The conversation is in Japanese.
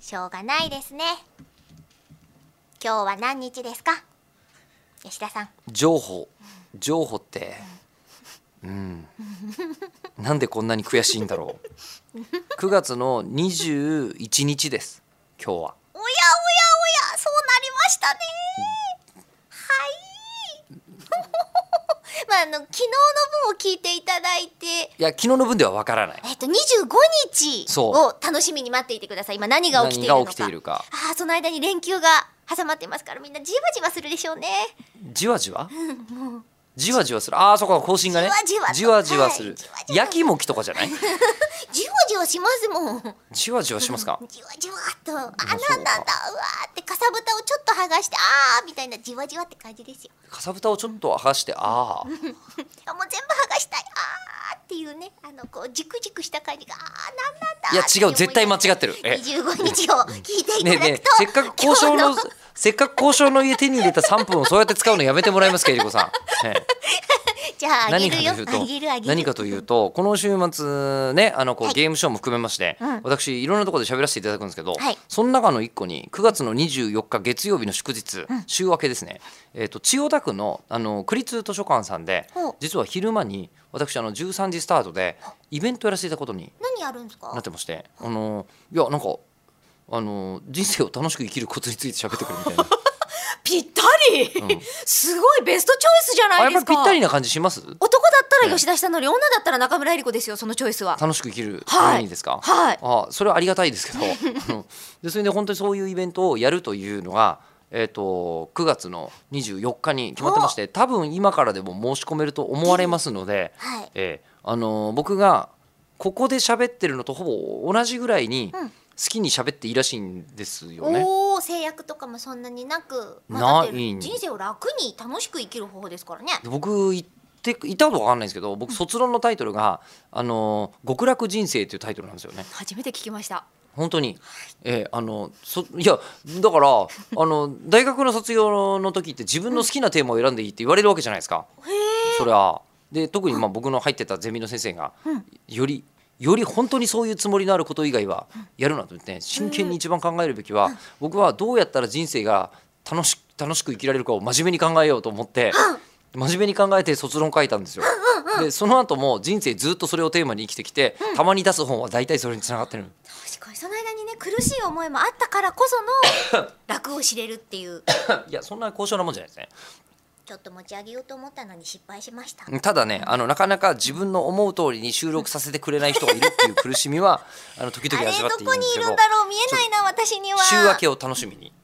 しょうがないですね。今日は何日ですか、吉田さん。 情報ってなんでこんなに悔しいんだろう。9月の21日です。今日はおやおやおや、そうなりましたね。はい昨日の分を聞いていただいて、 いや昨日の分ではわからない。 25日を楽しみに待っていてください。今何が起きているのか。その間に連休が挟まってますから、みんなじわじわするでしょうね。 じわじわ、じわじわする。そうか、更新がねじわじわする。やきもきとかじゃない？ じわじわしますもん。 じわじわしますか？ じわじわっと、なんだ、うわーってかさぶたをちょっと剥がして、みたいなじわじわって感じですよ。 かさぶたをちょっと剥がしてもう全部剥がしたい、っていうね、こうジクジクした感じが、なんなんだ。 いや違う、絶対間違ってる。 25日を聞いていただくと、 ねえせっかく交渉の家手に入れた3分をそうやって使うのやめてもらえますか、えりこさん。 じゃああげるよ。 何かというと、この週末ね、ゲームショーも含めまして、私いろんなところで喋らせていただくんですけど、その中の1個に9月の24日月曜日の祝日、週明けですね、千代田区の区立図書館さんで、実は昼間に私13時スタートでイベントやらせていただくことに何やるんですか？ なってまして、いやなんか人生を楽しく生きるコツについて喋ってくるみたいな。 ぴったり、すごいベストチョイスじゃないですか。 やっぱりぴったりな感じします？ 男だったら吉田さんのり、女だったら中村江里子ですよ。そのチョイスは楽しく生きるためにですか？それはありがたいですけどでそれで本当にそういうイベントをやるというのが、9月の24日に決まってまして、多分今からでも申し込めると思われますので、僕がここで喋ってるのとほぼ同じぐらいに好きに喋っていいらしいんですよね。 制約とかもそんなになく、人生を楽に楽しく生きる方法ですからね。 僕言ったこと分かんないんですけど、僕卒論のタイトルが極楽人生というタイトルなんですよね。 初めて聞きました。 本当に、いやだから大学の卒業の時って自分の好きなテーマを選んでいいって言われるわけじゃないですか。それはで、特に僕の入ってたゼミの先生が、より本当にそういうつもりのあること以外はやるなと言って、真剣に一番考えるべきは、僕はどうやったら人生が楽しく生きられるかを真面目に考えようと思って、真面目に考えて卒論書いたんですよ。でその後も人生ずっとそれをテーマに生きてきて、たまに出す本は大体それにつながってる。 確かにその間にね、苦しい思いもあったからこその楽を知れるっていういやそんな高尚なもんじゃないですね。 ちょっと持ち上げようと思ったのに失敗しました。 ただね、なかなか自分の思う通りに収録させてくれない人がいるっていう苦しみは時々味わっているんですけど、 どこにいるんだろう、見えないな私には。 週明けを楽しみに